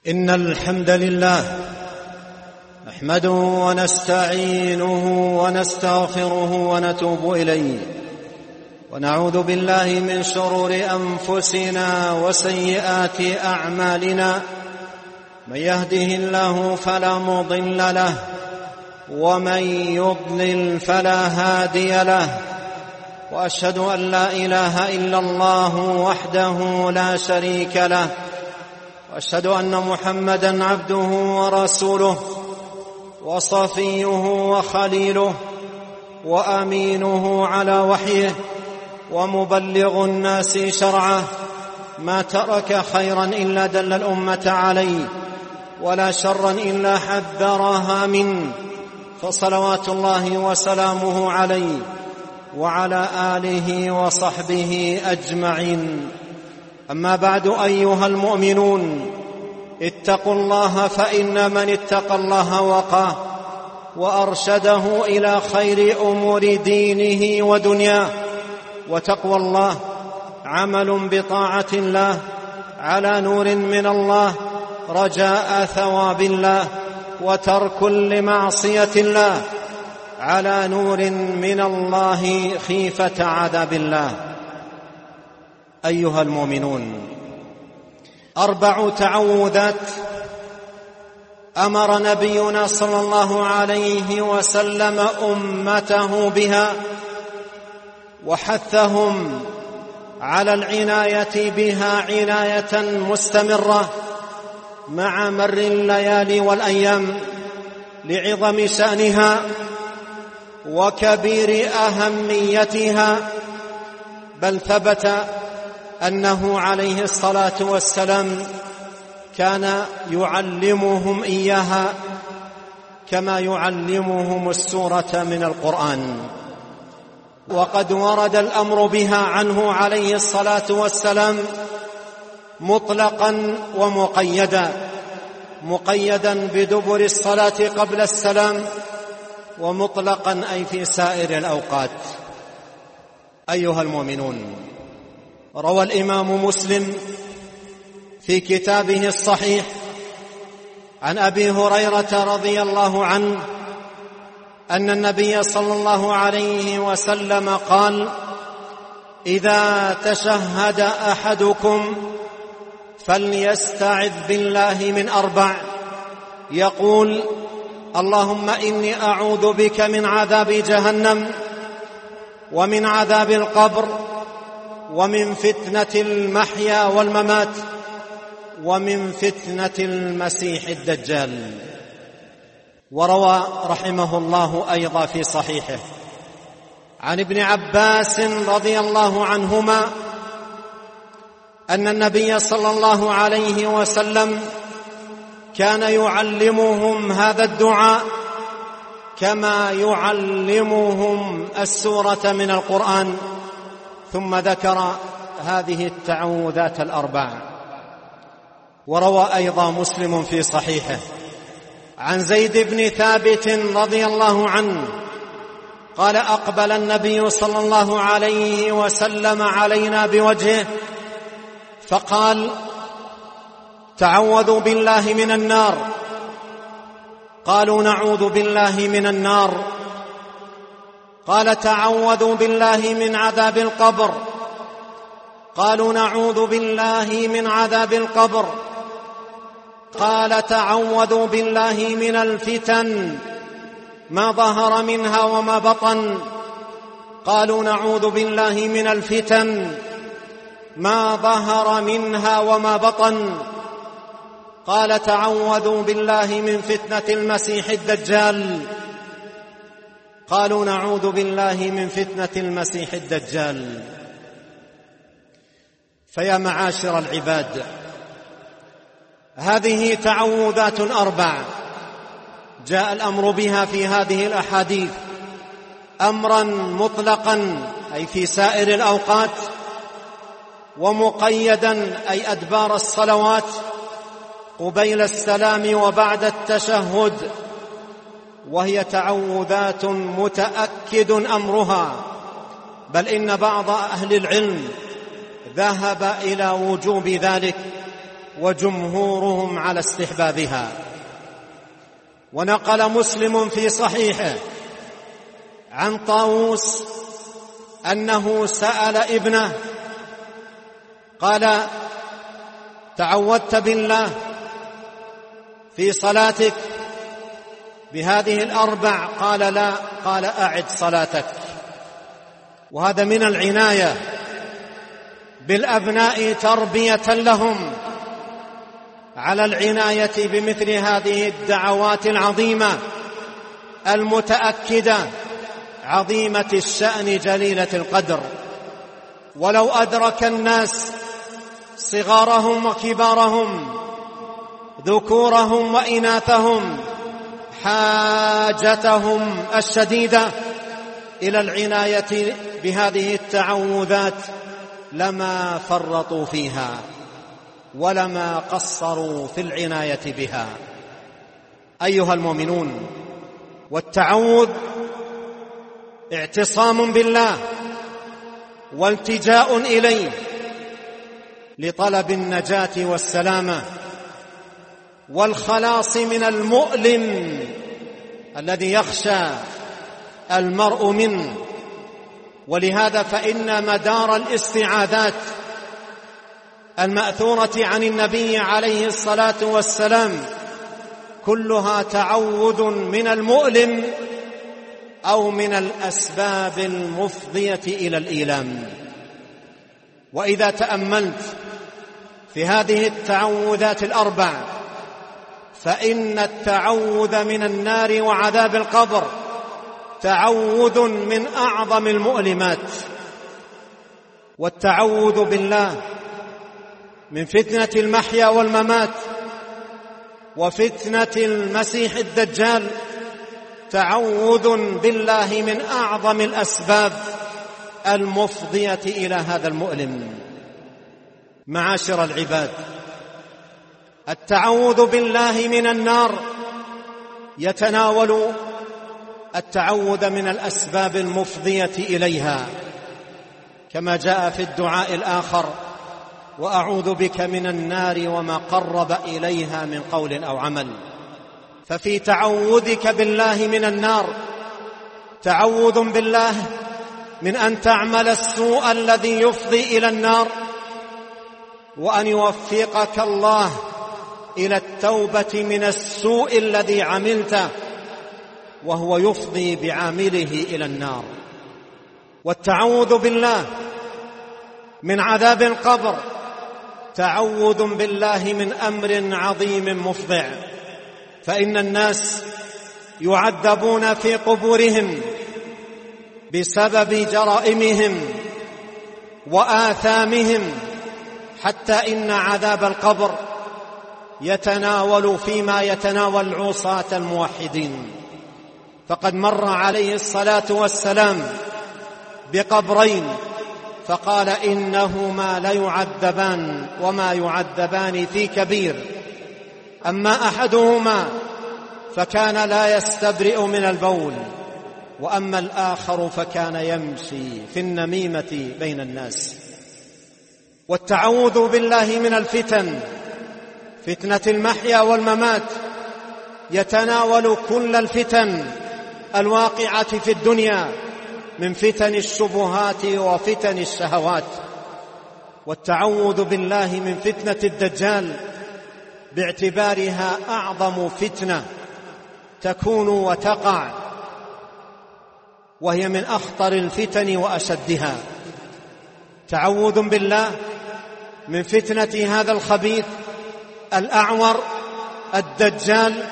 إن الحمد لله نحمده ونستعينه ونستغفره ونتوب إليه، ونعوذ بالله من شرور أنفسنا وسيئات أعمالنا. من يهده الله فلا مضل له، ومن يضلل فلا هادي له، وأشهد أن لا إله إلا الله وحده لا شريك له، وأشهد أن محمدًا عبده ورسوله وصفيه وخليله وأمينه على وحيه ومبلغ الناس شرعه. ما ترك خيرًا إلا دل الأمة عليه، ولا شرًا إلا حذرها منه، فصلوات الله وسلامه عليه وعلى آله وصحبه أجمعين. أما بعد، أيها المؤمنون، اتقوا الله، فإن من اتقى الله وقاه وأرشده إلى خير أمور دينه ودنياه. وتقوى الله عمل بطاعة الله على نور من الله رجاء ثواب الله، وترك لمعصية الله على نور من الله خيفة عذاب الله. أيها المؤمنون، 4 تعوذات أمر نبينا صلى الله عليه وسلم أمته بها، وحثهم على العناية بها عناية مستمرة مع مر الليالي والأيام، لعظم شأنها وكبير أهميتها. بل ثبت أنه عليه الصلاة والسلام كان يعلمهم إياها كما يعلمهم السورة من القرآن. وقد ورد الأمر بها عنه عليه الصلاة والسلام مطلقا ومقيدا، مقيدا بدبر الصلاة قبل السلام، ومطلقا أي في سائر الأوقات. أيها المؤمنون، روى الإمام مسلم في كتابه الصحيح عن أبي هريرة رضي الله عنه أن النبي صلى الله عليه وسلم قال: إذا تشهد أحدكم فليستعذ بالله من 4، يقول: اللهم إني أعوذ بك من عذاب جهنم، ومن عذاب القبر، ومن فتنة المحيا والممات، ومن فتنة المسيح الدجال. وروى رحمه الله أيضا في صحيحه عن ابن عباس رضي الله عنهما أن النبي صلى الله عليه وسلم كان يعلمهم هذا الدعاء كما يعلمهم السورة من القرآن، ثم ذكر هذه التعوذات 4. وروى أيضا مسلم في صحيحه عن زيد بن ثابت رضي الله عنه قال: أقبل النبي صلى الله عليه وسلم علينا بوجهه فقال: تعوذوا بالله من النار. قالوا: نعوذ بالله من النار. قال: تعوذوا بالله من عذاب القبر. قالوا: نعوذ بالله من عذاب القبر. قال: تعوذوا بالله من الفتن ما ظهر منها وما بطن. قالوا: نعوذ بالله من الفتن ما ظهر منها وما بطن. قال: تعوذوا بالله من فتنة المسيح الدجال. قالوا: نعوذ بالله من فتنة المسيح الدجال. فيا معاشر العباد، هذه تعوذات 4 جاء الأمر بها في هذه الأحاديث أمرا مطلقا أي في سائر الأوقات، ومقيدا أي أدبار الصلوات قبيل السلام وبعد التشهد. وهي تعوذات متأكد أمرها، بل إن بعض أهل العلم ذهب إلى وجوب ذلك، وجمهورهم على استحبابها. ونقل مسلم في صحيحه عن طاووس أنه سأل ابنه قال: تعوذت بالله في صلاتك بهذه الأربع؟ قال: لا. قال: أعد صلاتك. وهذا من العناية بالأبناء تربية لهم على العناية بمثل هذه الدعوات العظيمة المتأكدة عظيمة الشأن جليلة القدر. ولو أدرك الناس صغارهم وكبارهم ذكورهم وإناثهم حاجتهم الشديدة إلى العناية بهذه التعوذات لما فرطوا فيها ولما قصروا في العناية بها. أيها المؤمنون، والتعوذ اعتصام بالله والتجاء إليه لطلب النجاة والسلامة والخلاص من المؤلم الذي يخشى المرء منه. ولهذا فإن مدار الاستعاذات المأثورة عن النبي عليه الصلاة والسلام كلها تعوذ من المؤلم أو من الأسباب المفضية إلى الإيلام. وإذا تأملت في هذه التعوذات الأربع فإن التعوذ من النار وعذاب القبر تعوذ من أعظم المؤلمات، والتعوذ بالله من فتنة المحيا والممات وفتنة المسيح الدجال تعوذ بالله من أعظم الأسباب المفضية إلى هذا المؤلم. معاشر العباد، التعوذ بالله من النار يتناول التعوذ من الأسباب المفضية إليها، كما جاء في الدعاء الآخر: وأعوذ بك من النار وما قرب إليها من قول أو عمل. ففي تعوذك بالله من النار تعوذ بالله من أن تعمل السوء الذي يفضي إلى النار، وأن يوفقك الله إلى التوبة من السوء الذي عملته وهو يفضي بعامله إلى النار. والتعوذ بالله من عذاب القبر تعوذ بالله من أمر عظيم مفضع، فإن الناس يعذبون في قبورهم بسبب جرائمهم وآثامهم، حتى إن عذاب القبر يتناول فيما يتناول العصاة الموحدين. فقد مر عليه الصلاة والسلام بقبرين فقال: إنهما ليعذبان وما يعذبان في كبير، أما أحدهما فكان لا يستبرئ من البول، وأما الآخر فكان يمشي في النميمة بين الناس. والتعوذ بالله من الفتن، فتنة المحيا والممات، يتناول كل الفتن الواقعة في الدنيا من فتن الشبهات وفتن الشهوات. والتعوذ بالله من فتنة الدجال باعتبارها أعظم فتنة تكون وتقع، وهي من أخطر الفتن وأشدها. تعوذ بالله من فتنة هذا الخبيث الأعور الدجال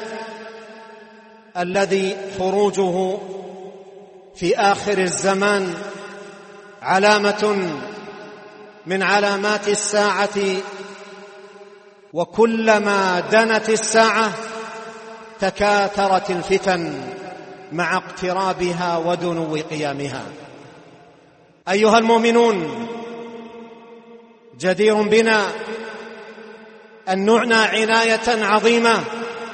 الذي خروجه في آخر الزمان علامة من علامات الساعة، وكلما دنت الساعة تكاثرت الفتن مع اقترابها ودنو قيامها. أيها المؤمنون، جدير بنا أن نعنى عناية عظيمة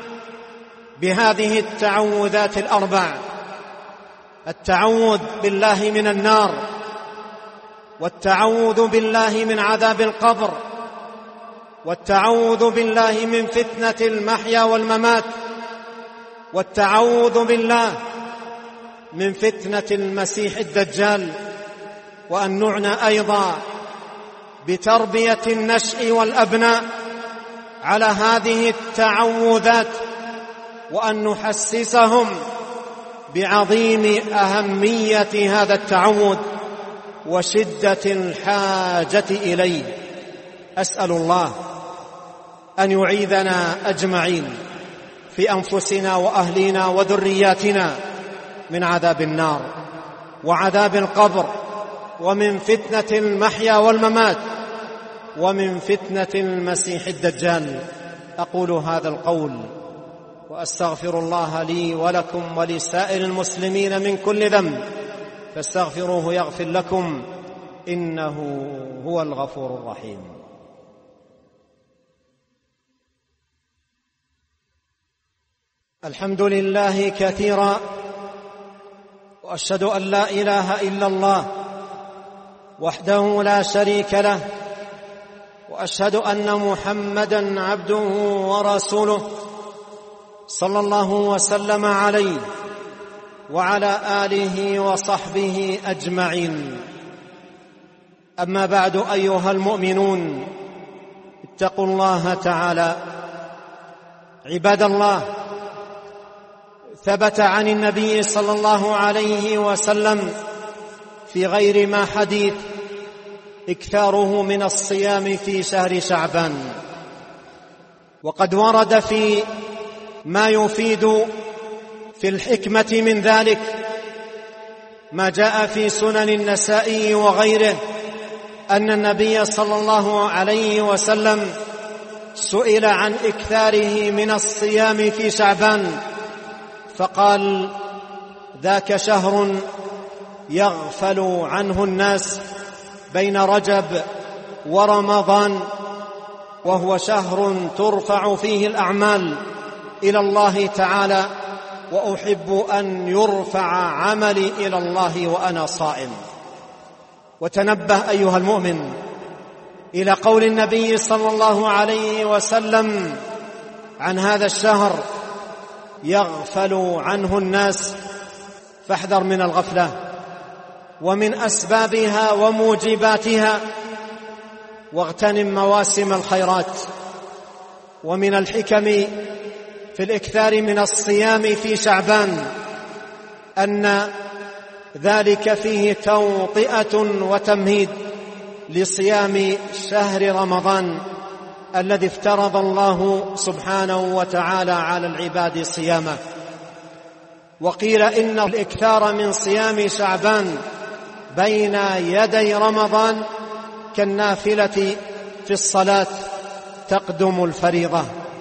بهذه التعوذات الأربع: التعوذ بالله من النار، والتعوذ بالله من عذاب القبر، والتعوذ بالله من فتنة المحيا والممات، والتعوذ بالله من فتنة المسيح الدجال، وأن نعنى أيضا بتربية النشء والأبناء على هذه التعوذات، وأن نحسسهم بعظيم أهمية هذا التعوذ وشدة الحاجة إليه. أسأل الله أن يعيذنا أجمعين في أنفسنا وأهلنا وذرياتنا من عذاب النار وعذاب القبر، ومن فتنة المحيا والممات، ومن فتنة المسيح الدجال. أقول هذا القول وأستغفر الله لي ولكم ولسائر المسلمين من كل ذنب، فاستغفروه يغفر لكم، إنه هو الغفور الرحيم. الحمد لله كثيرا، وأشهد أن لا إله إلا الله وحده لا شريك له، وأشهد أن محمدًا عبده ورسوله صلى الله وسلم عليه وعلى آله وصحبه أجمعين. أما بعد، أيها المؤمنون، اتقوا الله تعالى. عباد الله، ثبت عن النبي صلى الله عليه وسلم في غير ما حديث إكثاره من الصيام في شهر شعبان، وقد ورد في ما يفيد في الحكمة من ذلك ما جاء في سنن النسائي وغيره أن النبي صلى الله عليه وسلم سئل عن إكثاره من الصيام في شعبان فقال: ذاك شهر يغفل عنه الناس بين رجب ورمضان، وهو شهر ترفع فيه الأعمال إلى الله تعالى، وأحب أن يرفع عملي إلى الله وأنا صائم. وتنبه أيها المؤمن إلى قول النبي صلى الله عليه وسلم عن هذا الشهر: يغفل عنه الناس، فاحذر من الغفلة. ومن أسبابها وموجباتها واغتنم مواسم الخيرات. ومن الحكم في الإكثار من الصيام في شعبان أن ذلك فيه توطئة وتمهيد لصيام شهر رمضان الذي افترض الله سبحانه وتعالى على العباد صيامه. وقيل إن الإكثار من صيام شعبان بين يدي رمضان كالنافلة في الصلاة تقدم الفريضة.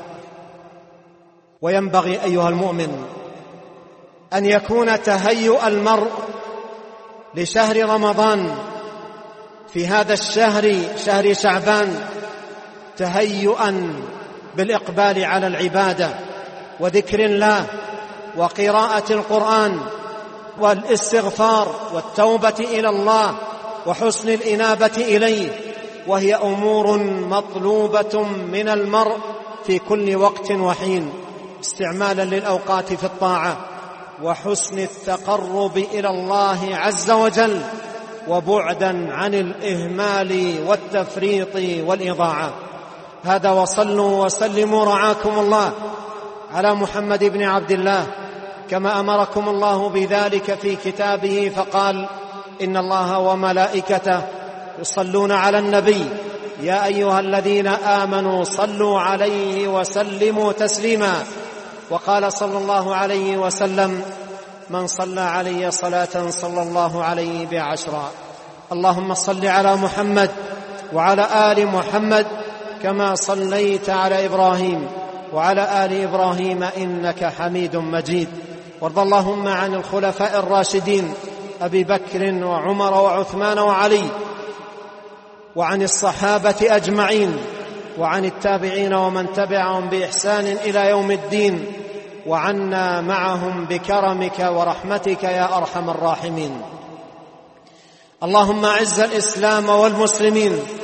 وينبغي أيها المؤمن أن يكون تهيؤ المرء لشهر رمضان في هذا الشهر، شهر شعبان، تهيئا بالإقبال على العبادة وذكر الله وقراءة القرآن والاستغفار والتوبة إلى الله وحسن الإنابة إليه، وهي أمور مطلوبة من المرء في كل وقت وحين، استعمالا للأوقات في الطاعة وحسن التقرب إلى الله عز وجل، وبعدا عن الإهمال والتفريط والإضاعة. هذا، وصلوا وسلموا رعاكم الله على محمد بن عبد الله كما أمركم الله بذلك في كتابه، فقال: إن الله وملائكته يصلون على النبي يا أيها الذين آمنوا صلوا عليه وسلموا تسليما. وقال صلى الله عليه وسلم: من صلى علي صلاة صلى الله عليه بعشرا. اللهم صل على محمد وعلى آل محمد كما صليت على إبراهيم وعلى آل إبراهيم إنك حميد مجيد. وارض اللهم عن الخلفاء الراشدين أبي بكر وعمر وعثمان وعلي، وعن الصحابة أجمعين، وعن التابعين ومن تبعهم بإحسان إلى يوم الدين، وعنا معهم بكرمك ورحمتك يا أرحم الراحمين. اللهم أعز الإسلام والمسلمين،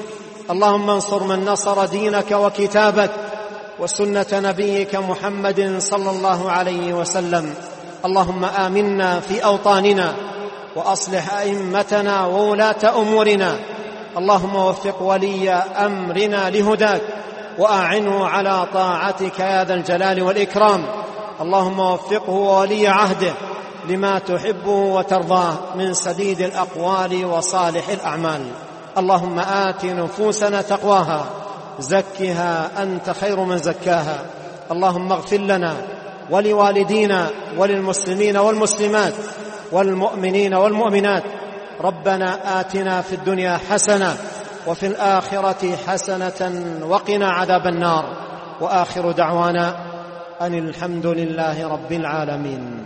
اللهم انصر من نصر دينك وكتابك وسنة نبيك محمد صلى الله عليه وسلم. اللهم آمنا في أوطاننا وأصلح أئمتنا وولاة أمورنا. اللهم وفق ولي أمرنا لهداك وأعنه على طاعتك يا ذا الجلال والإكرام. اللهم وفقه وولي عهده لما تحب وترضاه من سديد الأقوال وصالح الأعمال. اللهم آت نفوسنا تقواها زكها أنت خير من زكاها. اللهم اغفر لنا ولوالدينا وللمسلمين والمسلمات والمؤمنين والمؤمنات. ربنا آتنا في الدنيا حسنة وفي الآخرة حسنة وقنا عذاب النار. وآخر دعوانا أن الحمد لله رب العالمين.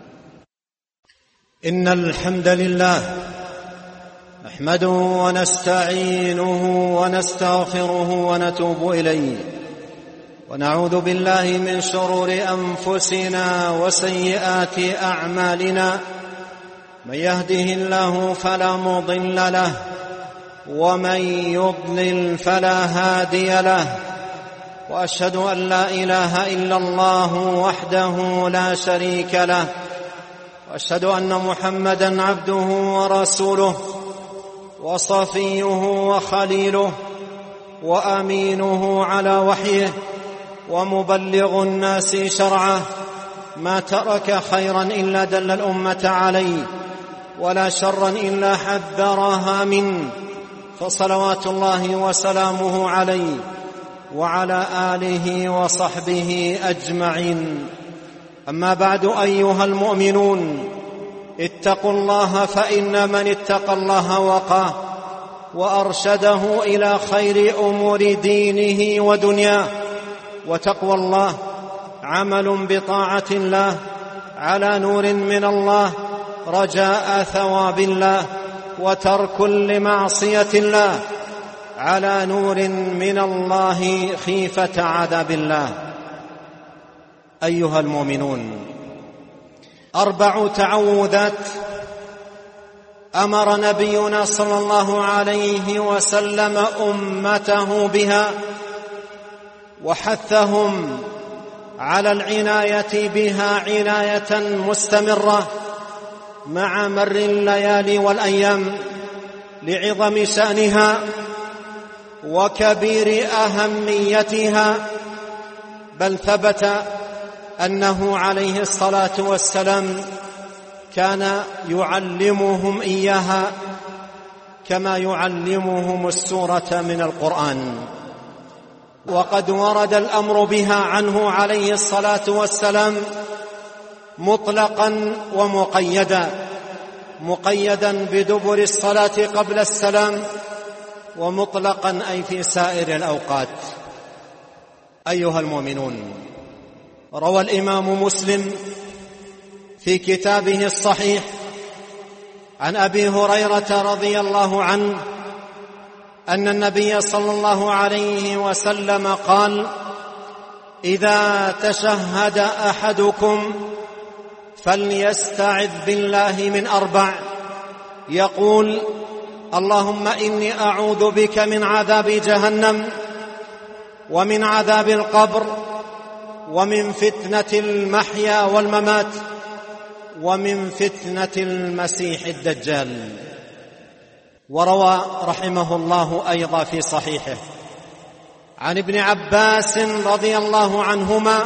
إن الحمد لله نحمده ونستعينه ونستغفره ونتوب إليه، ونعوذ بالله من شرور أنفسنا وسيئات أعمالنا. من يهده الله فلا مضل له، ومن يضلل فلا هادي له. وأشهد أن لا إله إلا الله وحده لا شريك له، وأشهد أن محمدًا عبده ورسوله وصفيه وخليله وأمينه على وحيه ومبلغ الناس شرعه. ما ترك خيرا إلا دل الأمة عليه، ولا شرا إلا حذرها منه. فصلوات الله وسلامه عليه وعلى آله وصحبه أجمعين. أما بعد، أيها المؤمنون، اتقوا الله، فإن من اتقى الله وقاه وأرشده إلى خير أمور دينه ودنياه. وتقوى الله عمل بطاعة الله على نور من الله رجاء ثواب الله، وترك لمعصية الله على نور من الله خيفة عذاب الله. أيها المؤمنون، 4 تعوذات أمر نبينا صلى الله عليه وسلم أمته بها، وحثهم على العناية بها عناية مستمرة مع مر الليالي والأيام، لعظم شأنها وكبير أهميتها. بل ثبت أنه عليه الصلاة والسلام كان يعلمهم إياها كما يعلمهم السورة من القرآن. وقد ورد الأمر بها عنه عليه الصلاة والسلام مطلقا ومقيدا، مقيدا بدبر الصلاة قبل السلام، ومطلقا أي في سائر الأوقات. أيها المؤمنون، روى الإمام مسلم في كتابه الصحيح عن أبي هريرة رضي الله عنه أن النبي صلى الله عليه وسلم قال: إذا تشهد أحدكم فليستعذ بالله من 4، يقول: اللهم إني أعوذ بك من عذاب جهنم، ومن عذاب القبر، ومن فتنة المحيا والممات، ومن فتنة المسيح الدجال. وروى رحمه الله أيضا في صحيحه عن ابن عباس رضي الله عنهما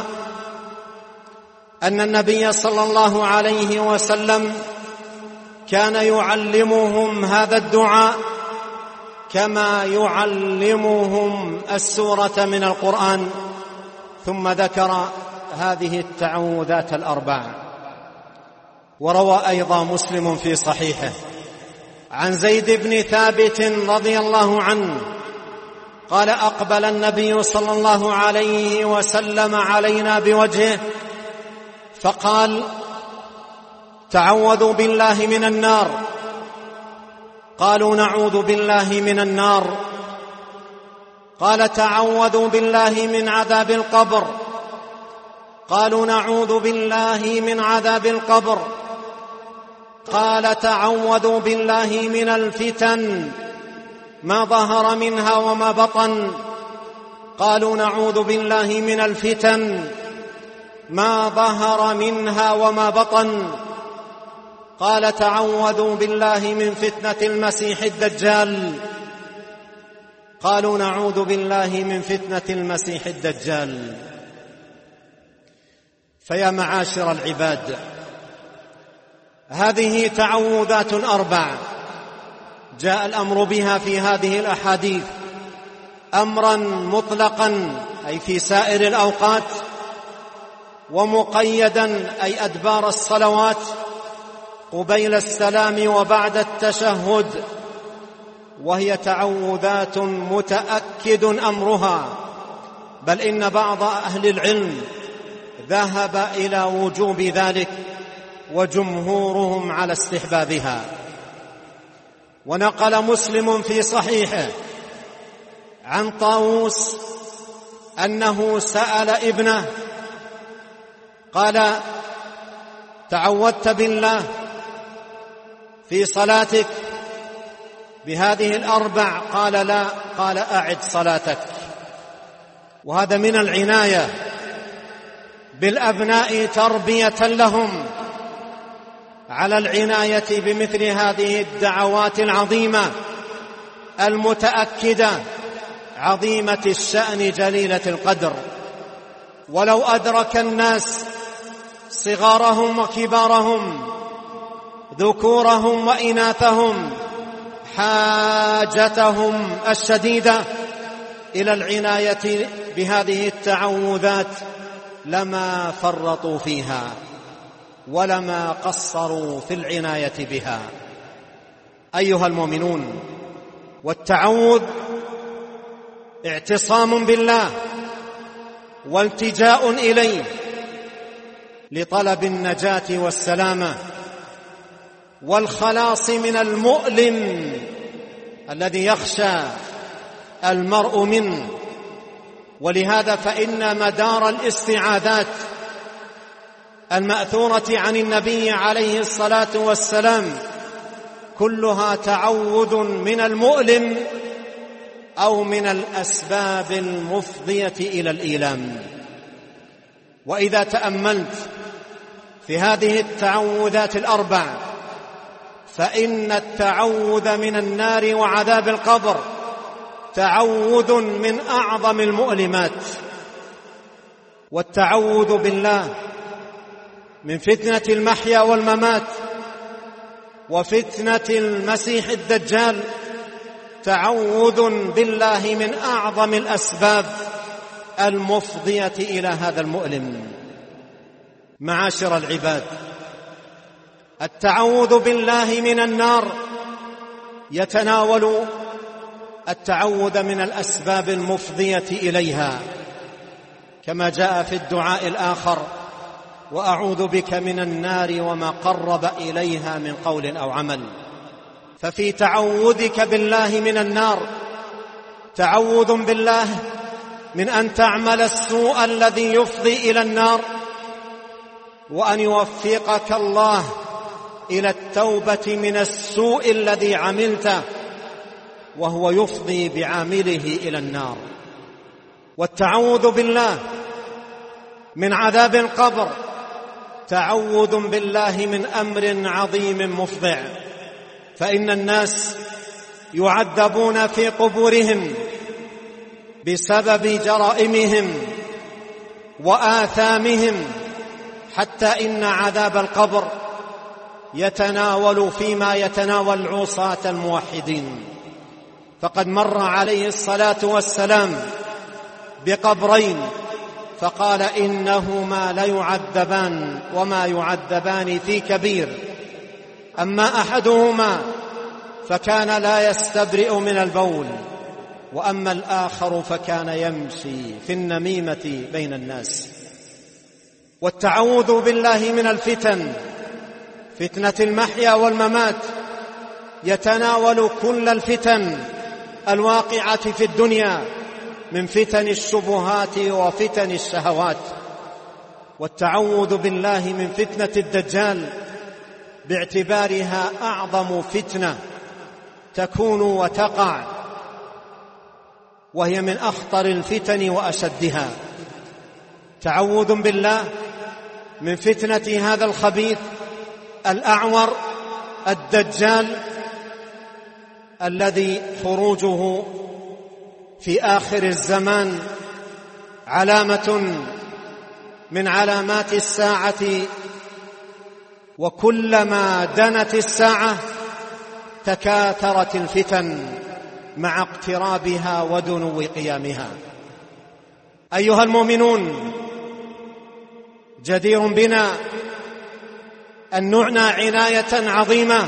أن النبي صلى الله عليه وسلم كان يعلمهم هذا الدعاء كما يعلمهم السورة من القرآن. ثم ذكر هذه التعوذات 4. وروى أيضا مسلم في صحيحه عن زيد بن ثابت رضي الله عنه قال: أقبل النبي صلى الله عليه وسلم علينا بوجهه فقال: تعوذوا بالله من النار. قالوا: نعوذ بالله من النار. قال: تعوذوا بالله من عذاب القبر. قالوا: نعوذ بالله من عذاب القبر. قال: تعوذوا بالله من الفتن. ما ظهر منها وما بطن. قالوا نعوذ بالله من الفتن ما ظهر منها وما بطن. قال تعوذوا بالله من فتنة المسيح الدجال. قالوا نعوذ بالله من فتنة المسيح الدجال. فيا معاشر العباد، هذه تعوذات 4 جاء الأمر بها في هذه الأحاديث أمرا مطلقا، أي في سائر الأوقات، ومقيدا، أي أدبار الصلوات، قبيل السلام وبعد التشهد. وهي تعوذات متأكد أمرها، بل إن بعض أهل العلم ذهب إلى وجوب ذلك، وجمهورهم على استحبابها. ونقل مسلم في صحيحه عن طاووس أنه سأل ابنه قال: تعوذت بالله في صلاتك بهذه 4؟ قال: لا. قال: أعد صلاتك. وهذا من العناية بالأبناء تربية لهم على العناية بمثل هذه الدعوات العظيمة المتأكدة عظيمة الشأن جليلة القدر. ولو أدرك الناس صغارهم وكبارهم، ذكورهم وإناثهم، حاجتهم الشديدة إلى العناية بهذه التعوذات لما فرطوا فيها ولما قصروا في العناية بها. أيها المؤمنون، والتعوذ اعتصام بالله والتجاء إليه لطلب النجاة والسلامة والخلاص من المؤلم الذي يخشى المرء منه. ولهذا فإن مدار الاستعاذات المأثورة عن النبي عليه الصلاة والسلام كلها تعوذ من المؤلم أو من الأسباب المفضية إلى الإيلام. وإذا تأملت في هذه التعوذات 4 فإن التعوذ من النار وعذاب القبر تعوذ من أعظم المؤلمات. والتعوذ بالله من فتنة المحيا والممات وفتنة المسيح الدجال تعوذ بالله من أعظم الأسباب المفضية إلى هذا المؤلم. معاشر العباد، التعوذ بالله من النار يتناول التعوذ من الأسباب المفضية إليها، كما جاء في الدعاء الآخر: وأعوذ بك من النار وما قرب إليها من قول أو عمل. ففي تعوذك بالله من النار تعوذ بالله من أن تعمل السوء الذي يفضي إلى النار، وأن يوفقك الله إلى التوبة من السوء الذي عملته وهو يفضي بعامله إلى النار. والتعوذ بالله من عذاب القبر تعوذ بالله من أمر عظيم مفضع، فإن الناس يعذبون في قبورهم بسبب جرائمهم وآثامهم، حتى إن عذاب القبر يتناول فيما يتناول عصاة الموحدين. فقد مر عليه الصلاة والسلام بقبرين فقال: إنهما ليعذبان وما يعذبان في كبير، أما أحدهما فكان لا يستبرئ من البول، وأما الآخر فكان يمشي في النميمة بين الناس. والتعوذ بالله من الفتن، فتنة المحيا والممات، يتناول كل الفتن الواقعة في الدنيا من فتن الشبهات وفتن الشهوات. والتعوذ بالله من فتنة الدجال باعتبارها أعظم فتنة تكون وتقع وهي من أخطر الفتن وأشدها. تعوذ بالله من فتنة هذا الخبيث الأعور الدجال، الذي خروجه في آخر الزمان علامة من علامات الساعة، وكلما دنت الساعة تكاثرت الفتن مع اقترابها ودنو قيامها. أيها المؤمنون، جدير بنا أن نعنى عناية عظيمة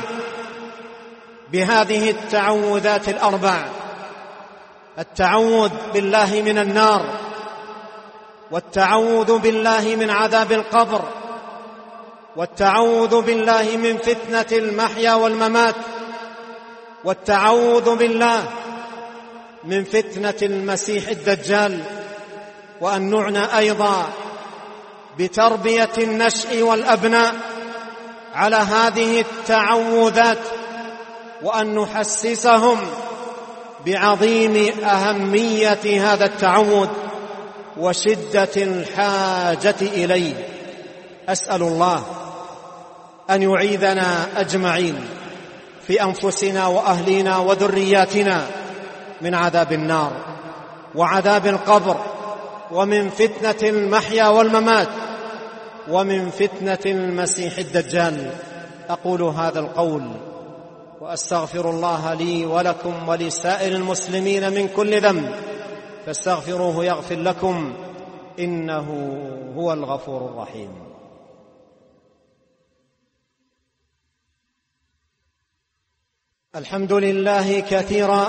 بهذه التعوذات الأربع: التعوذ بالله من النار، والتعوذ بالله من عذاب القبر، والتعوذ بالله من فتنة المحيا والممات، والتعوذ بالله من فتنة المسيح الدجال. وأن نعنى أيضا بتربية النشء والأبناء على هذه التعوذات، وأن نحسسهم بعظيم أهمية هذا التعوذ وشدة الحاجة إليه. أسأل الله أن يعيذنا أجمعين في أنفسنا وأهلنا وذرياتنا من عذاب النار وعذاب القبر، ومن فتنة المحيا والممات، ومن فتنة المسيح الدجال. أقول هذا القول وأستغفر الله لي ولكم ولسائر المسلمين من كل ذنب، فاستغفروه يغفر لكم، إنه هو الغفور الرحيم. الحمد لله كثيرا،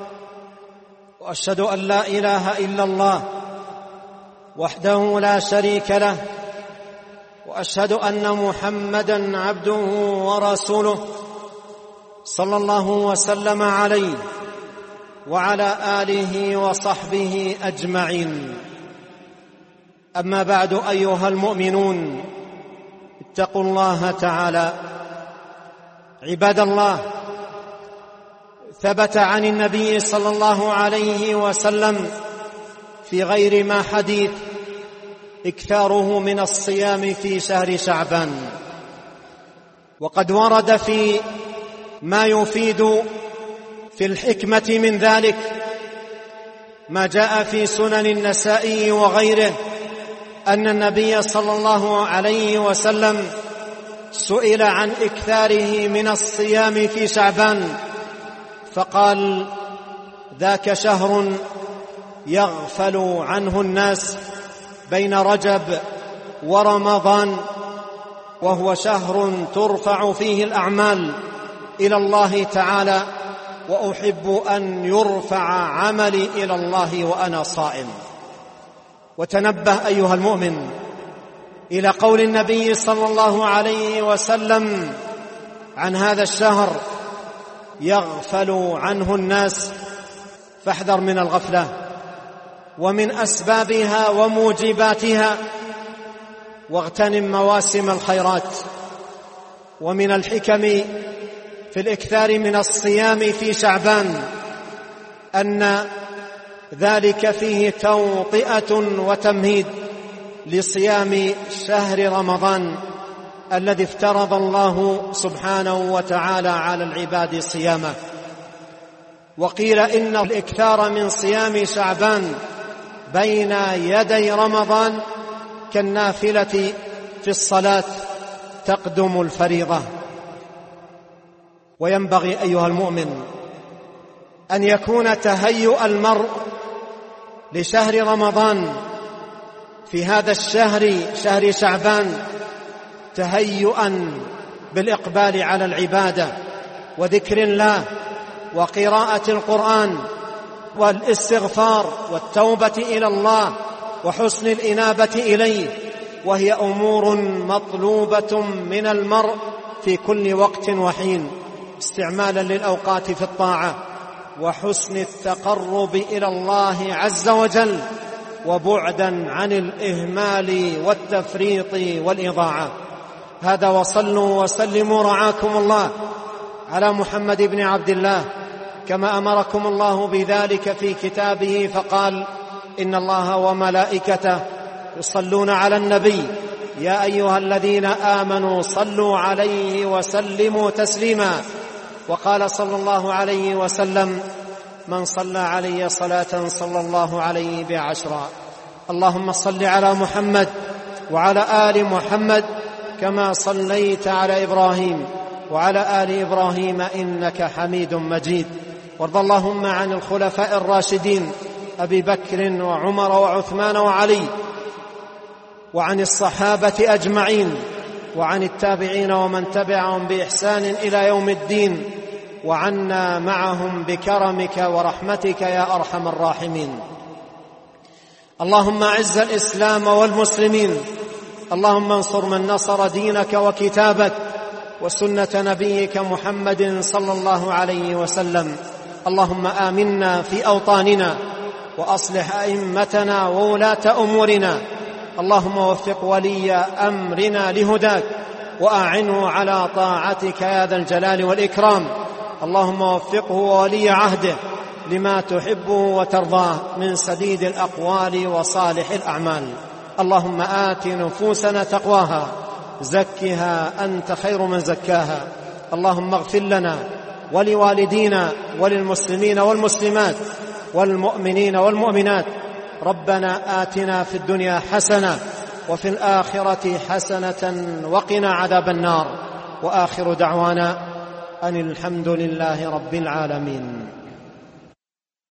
وأشهد أن لا إله إلا الله وحده لا شريك له، وأشهد أن محمدًا عبده ورسوله صلى الله وسلم عليه وعلى آله وصحبه أجمعين. أما بعد، أيها المؤمنون، اتقوا الله تعالى. عباد الله، ثبت عن النبي صلى الله عليه وسلم في غير ما حديث إكثاره من الصيام في شهر شعبان، وقد ورد في ما يفيد في الحكمة من ذلك ما جاء في سنن النسائي وغيره أن النبي صلى الله عليه وسلم سئل عن إكثاره من الصيام في شعبان فقال: ذاك شهر يغفل عنه الناس بين رجب ورمضان، وهو شهر ترفع فيه الأعمال إلى الله تعالى، وأحب أن يرفع عملي إلى الله وأنا صائم. وتنبه أيها المؤمن إلى قول النبي صلى الله عليه وسلم عن هذا الشهر: يغفل عنه الناس. فاحذر من الغفلة ومن أسبابها وموجباتها، واغتنم مواسم الخيرات. ومن الحكم في الإكثار من الصيام في شعبان أن ذلك فيه توطئة وتمهيد لصيام شهر رمضان الذي افترض الله سبحانه وتعالى على العباد صيامه. وقيل إن الإكثار من صيام شعبان بين يدي رمضان كالنافلة في الصلاة تقدم الفريضة. وينبغي أيها المؤمن أن يكون تهيؤ المرء لشهر رمضان في هذا الشهر، شهر شعبان، تهيئا بالإقبال على العبادة وذكر الله وقراءة القرآن والاستغفار والتوبة إلى الله وحسن الإنابة إليه، وهي أمور مطلوبة من المرء في كل وقت وحين، استعمالا للأوقات في الطاعة وحسن التقرب إلى الله عز وجل، وبعدا عن الإهمال والتفريط والإضاعة. هذا، وصلوا وسلموا رعاكم الله على محمد بن عبد الله كما أمركم الله بذلك في كتابه فقال: إن الله وملائكته يصلون على النبي يا أيها الذين آمنوا صلوا عليه وسلموا تسليما. وقال صلى الله عليه وسلم: من صلى علي صلاة صلى الله عليه بها 10. اللهم صل على محمد وعلى آل محمد كما صليت على إبراهيم وعلى آل إبراهيم إنك حميد مجيد. وارض اللهم عن الخلفاء الراشدين أبي بكر وعمر وعثمان وعلي، وعن الصحابة أجمعين، وعن التابعين ومن تبعهم بإحسان إلى يوم الدين، وعنا معهم بكرمك ورحمتك يا أرحم الراحمين. اللهم أعز الإسلام والمسلمين، اللهم انصر من نصر دينك وكتابك وسنة نبيك محمد صلى الله عليه وسلم. اللهم آمنا في أوطاننا وأصلح أئمتنا وولاة أمورنا. اللهم وفق ولي أمرنا لهداك وأعنه على طاعتك يا ذا الجلال والإكرام. اللهم وفقه وولي عهده لما تحبه وترضاه من سديد الأقوال وصالح الأعمال. اللهم آت نفوسنا تقواها، زكها أنت خير من زكاها. اللهم اغفر لنا ولوالدينا وللمسلمين والمسلمات والمؤمنين والمؤمنات. ربنا آتنا في الدنيا حسنة وفي الآخرة حسنة وقنا عذاب النار. وآخر دعوانا أن الحمد لله رب العالمين.